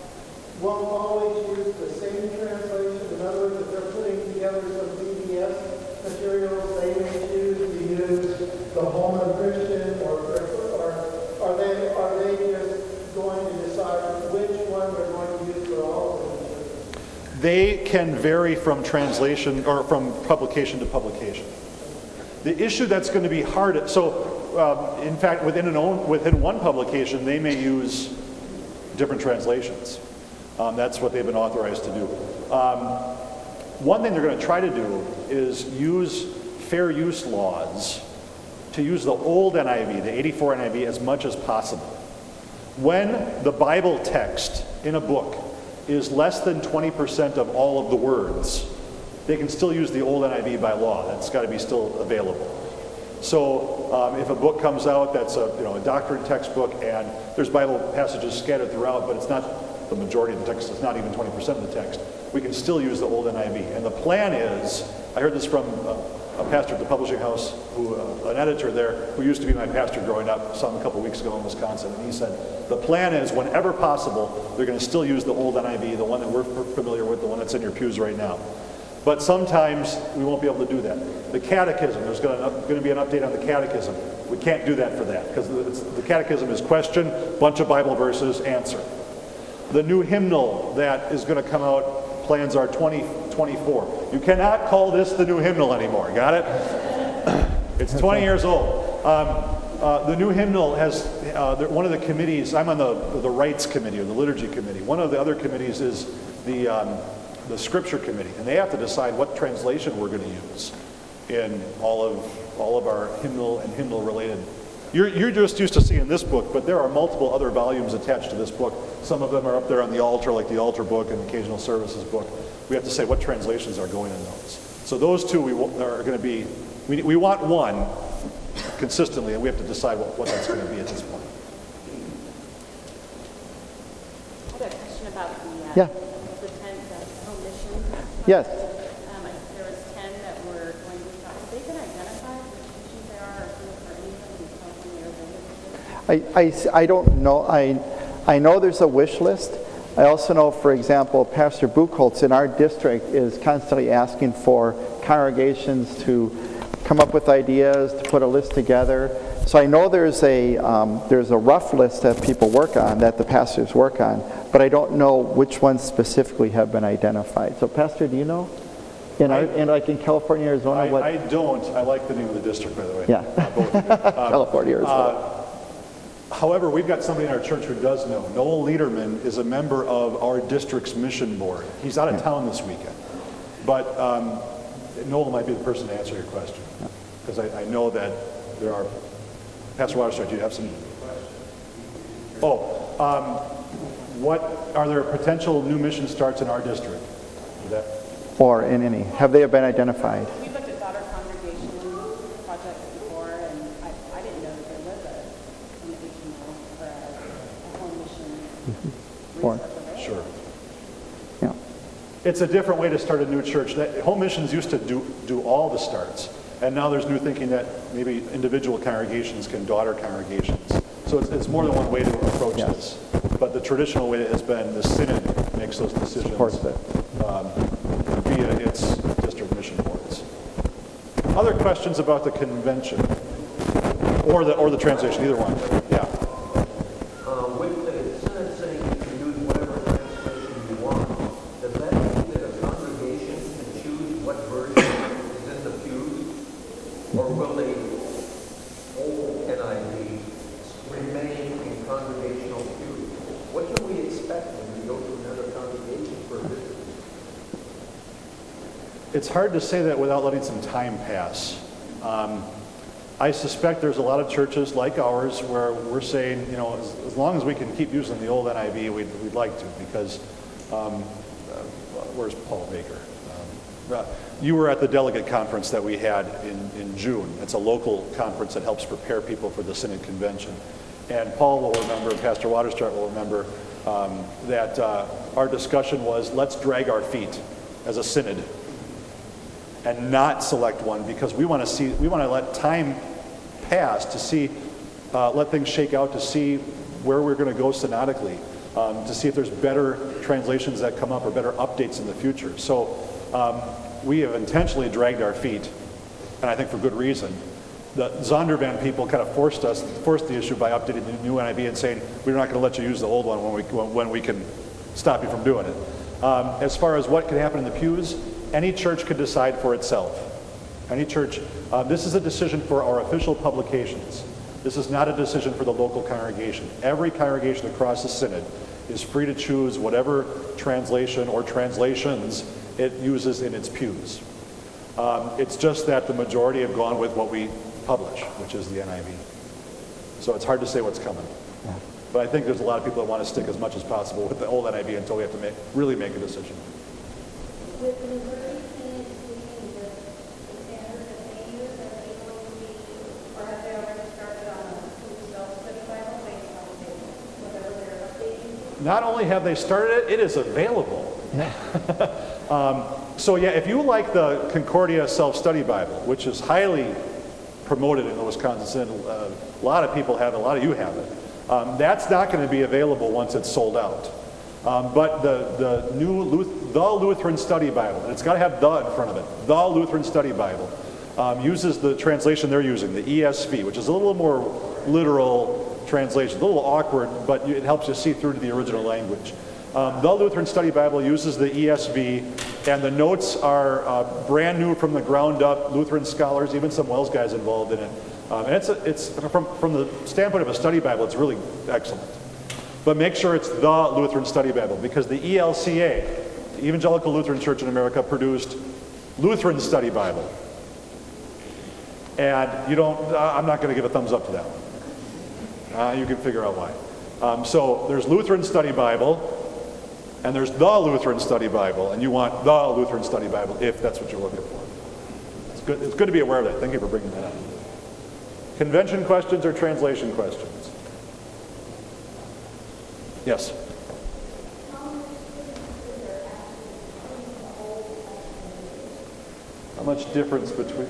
Speaker 3: won't always use the same translation? In other words, if they're putting together some B D S materials, they may choose to use the Holman Christian, or, or are they are they just going to decide which one they're going to use for all of them?
Speaker 1: They can vary from translation or from publication to publication. The issue that's going to be hard, so um, in fact, within an own, within one publication, they may use different translations. Um, that's what they've been authorized to do. Um, one thing they're going to try to do is use fair use laws to use the old N I V, the eighty-four N I V, as much as possible. When the Bible text in a book is less than twenty percent of all of the words, they can still use the old N I V by law. That's got to be still available. So um, if a book comes out that's a, you know, a doctrine textbook and there's Bible passages scattered throughout, but it's not the majority of the text, it's not even twenty percent of the text, we can still use the old N I V. And the plan is, I heard this from a, a pastor at the publishing house, who uh, an editor there, who used to be my pastor growing up, saw him a couple weeks ago in Wisconsin, and he said, the plan is, whenever possible, they're going to still use the old N I V, the one that we're familiar with, the one that's in your pews right now. But sometimes we won't be able to do that. The catechism, there's going to be an update on the catechism. We can't do that for that because the catechism is question, bunch of Bible verses, answer. The new hymnal that is going to come out, plans are twenty twenty-four. You cannot call this the new hymnal anymore, got it? It's twenty years old. Um, uh, the new hymnal has, uh, one of the committees, I'm on the, the rights committee or the liturgy committee. One of the other committees is the, um, the scripture committee, and they have to decide what translation we're going to use in all of, all of our hymnal and hymnal related. You're, you're just used to seeing this book, but there are multiple other volumes attached to this book. Some of them are up there on the altar, like the altar book and occasional services book. We have to say what translations are going in those. So those two we are going to be, we, we want one consistently, and we have to decide what, what that's going to be at this point.
Speaker 4: I have a question about the, uh,
Speaker 2: Yeah.
Speaker 4: the ten uh, home missions.
Speaker 2: Yes.
Speaker 4: Um, I, there was ten that were going to be taught. Have they been identified which missions they are, or anything in California or
Speaker 2: I, I, I don't know. I, I know there's a wish list. I also know, for example, Pastor Buchholz in our district is constantly asking for congregations to come up with ideas, to put a list together. So I know there's a um, there's a rough list that people work on, that the pastors work on, but I don't know which ones specifically have been identified. So, Pastor, do you know? In, our, in like in California, Arizona,
Speaker 1: I,
Speaker 2: what?
Speaker 1: I don't. I like the name of the district, by the way.
Speaker 2: Yeah.
Speaker 1: Uh, both of you. Um,
Speaker 2: California, Arizona.
Speaker 1: Uh, however, we've got somebody in our church who does know. Noel Liederman is a member of our district's mission board. He's out of yeah. town this weekend, but um, Noel might be the person to answer your question, because I, I know that there are. Pastor Waterstreet, do you have some? Oh, um, what are there potential new mission starts in our district? Is that?
Speaker 2: Or in any? Have they been identified?
Speaker 4: We looked at daughter congregation projects before, and I, I didn't know that there was a an H M O or a, a home mission
Speaker 2: Mm-hmm. Or,
Speaker 4: resource.
Speaker 1: Sure.
Speaker 2: Yeah.
Speaker 1: It's a different way to start a new church. That, home missions used to do, do all the starts. And now there's new thinking that maybe individual congregations can daughter congregations. So it's, it's more than one way to approach
Speaker 2: yes.
Speaker 1: this. But the traditional way has been the synod makes those decisions
Speaker 2: Supports it.
Speaker 1: um, via its district mission boards. Other questions about the convention or the or the translation, either one. Yeah.
Speaker 5: Uh, with the synod saying you can use whatever translation you want, does that mean that a congregation can choose what version is in the pews? Or will the old N I V remain in congregational pews? What can we expect when we go to another congregation for a visit?
Speaker 1: It's hard to say that without letting some time pass. Um, I suspect there's a lot of churches like ours where we're saying, you know, as, as long as we can keep using the old N I V, we'd, we'd like to, because um, uh, where's Paul Baker? Um, uh, you were at the delegate conference that we had in, in June. It's a local conference that helps prepare people for the Synod Convention. And Paul will remember, Pastor Waterstreet will remember, um, that uh, our discussion was, let's drag our feet as a synod and not select one, because we want to see, we want to let time pass to see, uh, let things shake out to see where we're going to go synodically, um, to see if there's better translations that come up or better updates in the future. So um, we have intentionally dragged our feet, and I think for good reason. The Zondervan people kind of forced us, forced the issue by updating the new N I V and saying, we're not going to let you use the old one when we, when we can stop you from doing it. Um, as far as what can happen in the pews, any church could decide for itself. Any church, uh, this is a decision for our official publications. This is not a decision for the local congregation. Every congregation across the synod is free to choose whatever translation or translations it uses in its pews. Um, it's just that the majority have gone with what we publish, which is the N I V. So it's hard to say what's coming.
Speaker 2: Yeah.
Speaker 1: But I think there's a lot of people that want to stick as much as possible with the old N I V until we have to make, really make a decision.
Speaker 6: With the Missouri Synod speaking, the standards that they use, are they going to be, or have they already started on a self-study Bible based on whatever they're updating?
Speaker 1: Not only have they started it, it is available. um, so yeah, if you like the Concordia Self-Study Bible, which is highly promoted in the Wisconsin Synod, uh, a lot of people have it, a lot of you have it, um, that's not going to be available once it's sold out. Um, but the, the new Luth- the Lutheran Study Bible, and it's got to have the in front of it, the Lutheran Study Bible, um, uses the translation they're using, the E S V, which is a little more literal translation, a little awkward, but it helps you see through to the original language. Um, the Lutheran Study Bible uses the E S V, and the notes are uh, brand new from the ground up. Lutheran scholars, even some Wells guys involved in it. Um, and it's, a, it's from, from the standpoint of a study Bible, it's really excellent. But make sure it's the Lutheran Study Bible, because the E L C A, the Evangelical Lutheran Church in America, produced Lutheran Study Bible. And you don't, uh, I'm not going to give a thumbs up to that one. Uh, you can figure out why. Um, so there's Lutheran Study Bible, and there's the Lutheran Study Bible, and you want the Lutheran Study Bible if that's what you're looking for. It's good, it's good to be aware of that. Thank you for bringing that up. Convention questions or translation questions? Yes? How much difference between?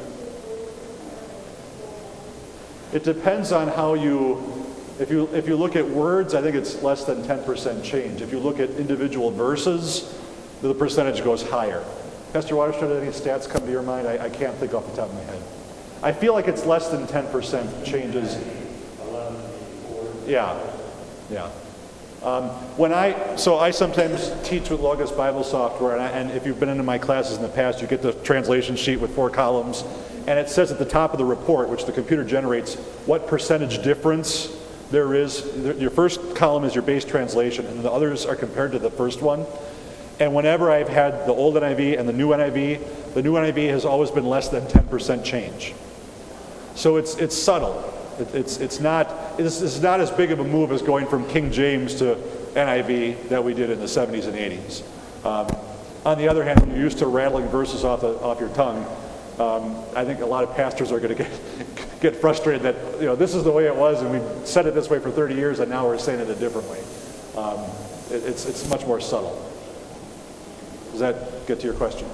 Speaker 1: It depends on how you, if you if you look at words, I think it's less than ten percent change. If you look at individual verses, the percentage goes higher. Pastor Waterstone, any stats come to your mind? I, I can't think off the top of my head. I feel like it's less than ten percent changes. Yeah, yeah. Um, when I, so I sometimes teach with Logos Bible software, and, I, and if you've been into my classes in the past, you get the translation sheet with four columns, and it says at the top of the report, which the computer generates, what percentage difference there is. Your first column is your base translation, and the others are compared to the first one. And whenever I've had the old N I V and the new N I V, the new N I V has always been less than ten percent change. So it's it's subtle. It, it's it's not it's, it's not as big of a move as going from King James to N I V that we did in the seventies and eighties. Um, on the other hand, when you're used to rattling verses off the, off your tongue, um, I think a lot of pastors are going to get get frustrated that, you know, this is the way it was, and we've said it this way for thirty years, and now we're saying it a different way. Um, it, it's it's much more subtle. Does that get to your question?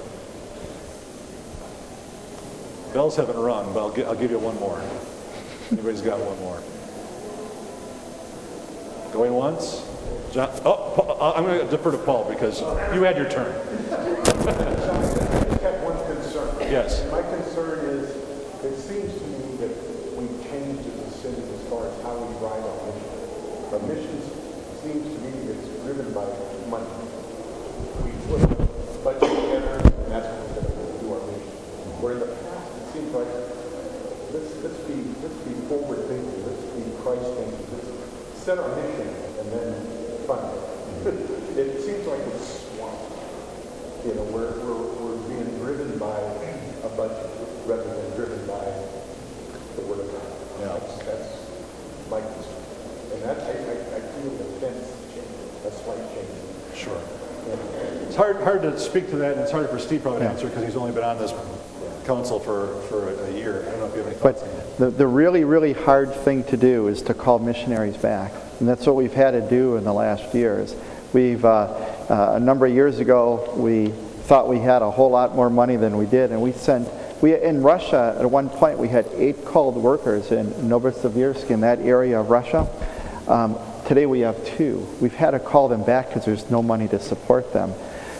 Speaker 1: Bells haven't rung, but I'll, gi- I'll give you one more. Anybody's got one more? Going once? John, oh, Paul, I'm going to defer to Paul because you had your turn.
Speaker 7: I just have one concern.
Speaker 1: Yes.
Speaker 7: My concern is, it seems to me that we've changed as a city as far as how we ride our mission. Our missions seems to me it's driven by money. We put a budget together, and that's what we're going to do our mission. Where in the past, it seems like, let's, let's be let's be forward thinking, let's be Christ thinking, let's set our mission and then fund it. It seems like it's swamped. You know, we're, we're, we're being driven by a budget rather than driven by the Word of God.
Speaker 1: Yeah.
Speaker 7: That's, that's my concern. And that, I, I, I feel the sense change, a slight change.
Speaker 1: Sure.
Speaker 7: And,
Speaker 1: It's hard hard to speak to that, and it's hard for Steve probably to
Speaker 2: Yeah.
Speaker 1: answer because he's only been on this council for, for a year. I don't know if you have any thoughts on that.
Speaker 2: But the, the really, really hard thing to do is to call missionaries back. And that's what we've had to do in the last years. We've, uh, uh, a number of years ago, we thought we had a whole lot more money than we did, and we sent, we in Russia, at one point, we had eight called workers in Novosibirsk, in that area of Russia. Um, today we have two. We've had to call them back because there's no money to support them.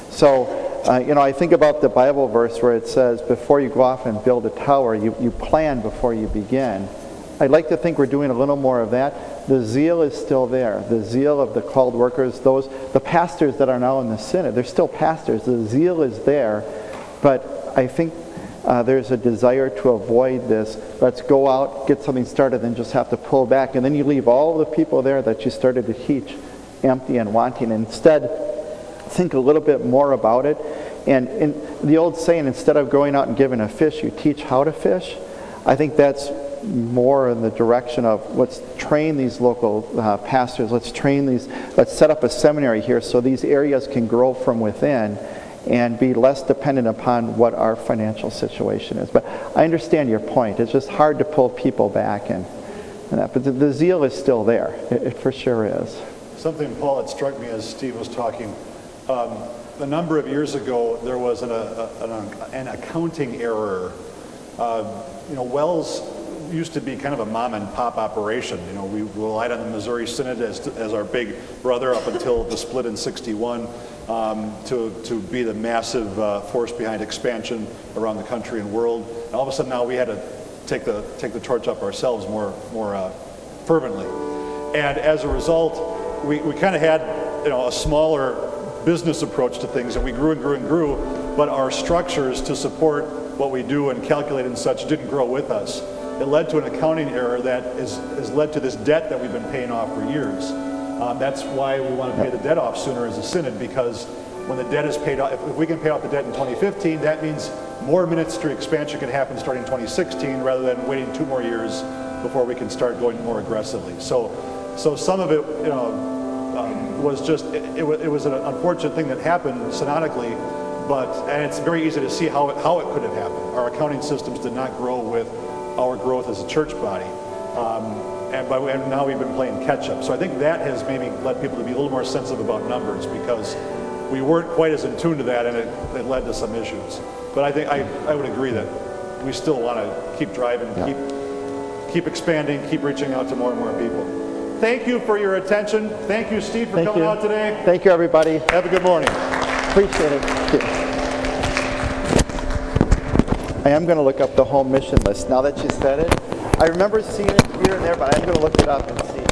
Speaker 2: So, Uh, you know, I think about the Bible verse where it says, before you go off and build a tower, you, you plan before you begin. I'd like to think we're doing a little more of that. The zeal is still there. The zeal of the called workers, those, the pastors that are now in the synod, they're still pastors. The zeal is there, but I think uh, there's a desire to avoid this. Let's go out, get something started, then just have to pull back. And then you leave all the people there that you started to teach empty and wanting. Instead, think a little bit more about it. And in the old saying, instead of going out and giving a fish, you teach how to fish. I think that's more in the direction of let's train these local uh, pastors, let's train these, let's set up a seminary here so these areas can grow from within and be less dependent upon what our financial situation is. But I understand your point. It's just hard to pull people back, and, and that, but the, the zeal is still there. It, it for sure is.
Speaker 1: Something, Paul, that struck me as Steve was talking. Um, a number of years ago, there was an, a, an, an accounting error. Uh, you know, Wells used to be kind of a mom and pop operation. You know, we relied on the Missouri Synod as, as our big brother up until the split in sixty-one um, to, to be the massive uh, force behind expansion around the country and world. And all of a sudden now we had to take the, take the torch up ourselves more, more uh, fervently. And as a result, we, we kind of had, you know, a smaller business approach to things, and we grew and grew and grew, but our structures to support what we do and calculate and such didn't grow with us. It led to an accounting error that is, has led to this debt that we've been paying off for years. Um, that's why we want to pay the debt off sooner as a synod, because when the debt is paid off, if, if we can pay off the debt in twenty fifteen, that means more ministry expansion can happen starting in twenty sixteen rather than waiting two more years before we can start going more aggressively. So, so some of it, you know, um, was just, it, it, it was an unfortunate thing that happened synodically, but, and it's very easy to see how it, how it could have happened. Our accounting systems did not grow with our growth as a church body. Um, and, by, and now we've been playing catch up. So I think that has maybe led people to be a little more sensitive about numbers, because we weren't quite as in tune to that, and it, it led to some issues. But I think I, I would agree that we still want to keep driving,
Speaker 2: Yeah.
Speaker 1: keep, keep expanding, keep reaching out to more and more people. Thank you for your attention. Thank you, Steve, for
Speaker 2: Thank
Speaker 1: coming
Speaker 2: you.
Speaker 1: out today.
Speaker 2: Thank you, everybody.
Speaker 1: Have a good morning.
Speaker 2: Appreciate it. I am going to look up the home mission list now that you said it. I remember seeing it here and there, but I'm going to look it up and see.